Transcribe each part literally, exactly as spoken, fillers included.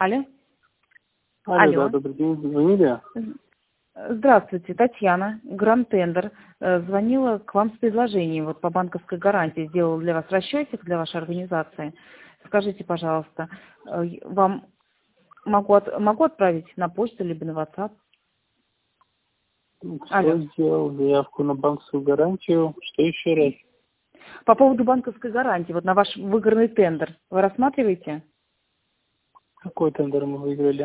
Алло. Алло, Алло. да, добрый день. Звонили? Здравствуйте, Татьяна, Гранд Тендер. Э, Звонила к вам с предложением вот по банковской гарантии. Сделала для вас расчетик для вашей организации. Скажите, пожалуйста, э, вам могу, от- могу отправить на почту либо на WhatsApp? Алло. Кто сделал заявку на банковскую гарантию? Что еще раз? По поводу банковской гарантии, вот на ваш выигранный тендер, вы рассматриваете? Какой тендер мы выиграли?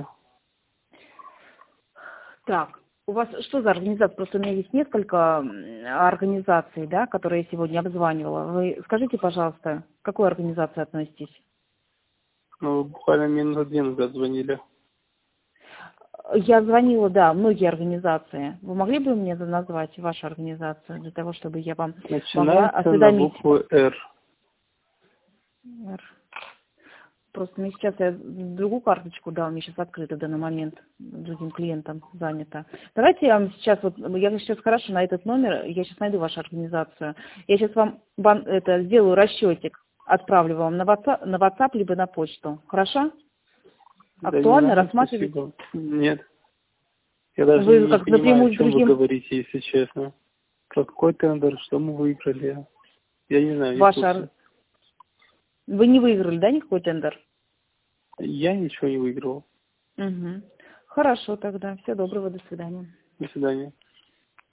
Так, у вас что за организация? Просто у меня есть несколько м, организаций, да, которые я сегодня обзванивала. Вы скажите, пожалуйста, к какой организации относитесь? Ну, буквально минут две назад звонили. Я звонила, да, многие организации. Вы могли бы мне назвать вашу организацию для того, чтобы я вам могла Начинается на осведомить? букву «Р». Р. Просто мне сейчас я другую карточку, да, у меня сейчас открыта в данный момент, другим клиентам занята. Давайте я вам сейчас, вот, я сейчас хорошо на этот номер, я сейчас найду вашу организацию. Я сейчас вам бан- это сделаю расчетик, отправлю вам на WhatsApp, на WhatsApp либо на почту. Хорошо? Да не Актуально надо, рассматривать? спасибо. Нет. Я даже Вы не как понимаю, о напрямую с чем вы другим говорите, если честно. Про какой тендер, что мы выиграли? Я не знаю, не в ваша... ор- курсе. Вы не выиграли, да, никакой тендер? Я ничего не выиграл. Угу. Хорошо тогда. Всего доброго, до свидания. До свидания.